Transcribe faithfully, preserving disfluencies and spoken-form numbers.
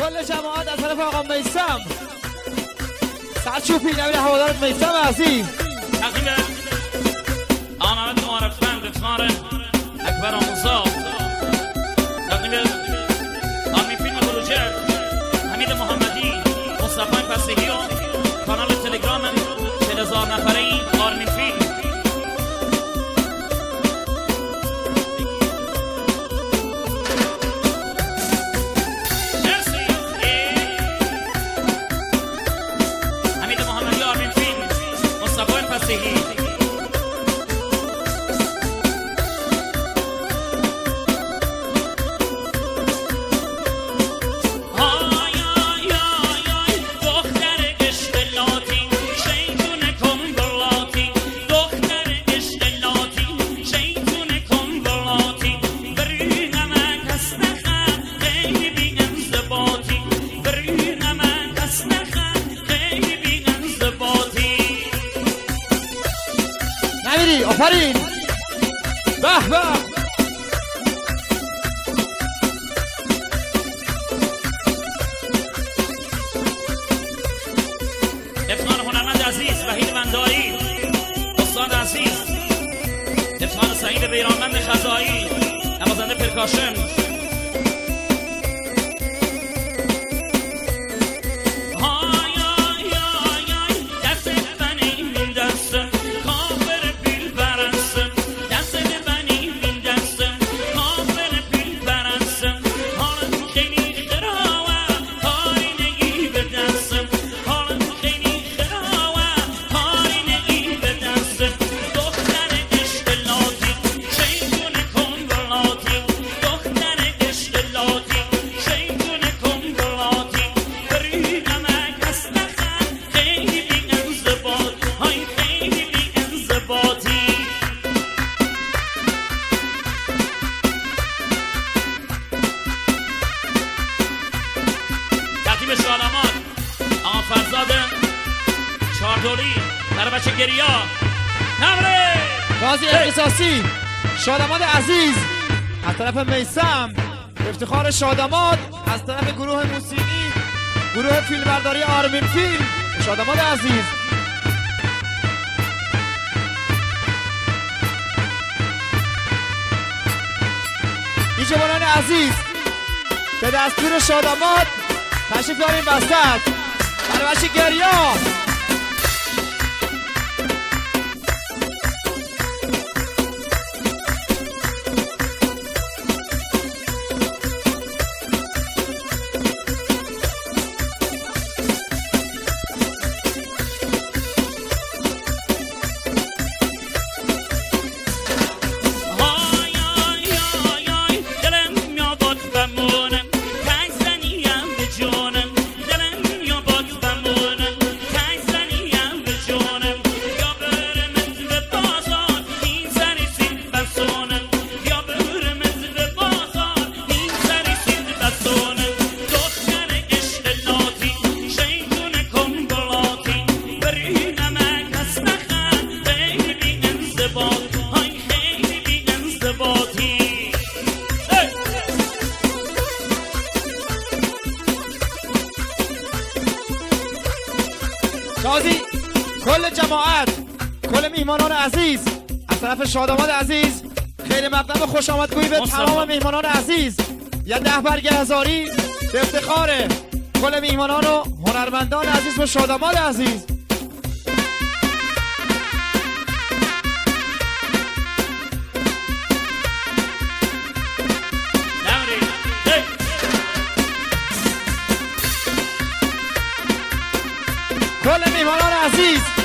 کل جماعت از طرف آقا میثم سرچوبی نبیل هوادارت میثم عزیز تقدیم آمد معرفند افتخار اکبر آموزا، تقدیم آرمین فیلم بلوجر حمید محمدی مصطفی فسیحی و کانال تلگرام چهل هزار نفره ای آرمین فیلم. آفرین به به افتخار هنرمند عزیز وحید بندایی، استاد عزیز افتخار سعید بیرانمند خزایی، نوازنده پرکاشن. شاداماد آقا فرزاد چهاردولی برای بچه گریا نمره قاضی اختصاصی شاداماد عزیز از طرف میثم، افتخار شاداماد از طرف گروه موسیقی گروه فیلمبرداری آرمین فیلم. شاداماد عزیز دیجوانان عزیز به دستور شاداماد تشریف داریم وسط برای بچه گریا. قاضی کل جماعت کل میهمانان عزیز از طرف شاداماد عزیز خیلی مقدم خوش آمدگویی به تمام میهمانان عزیز. یه ده برگ هزاری به افتخار کل میهمانان و هنرمندان عزیز و شاداماد عزیز. کل میهمانان عزیز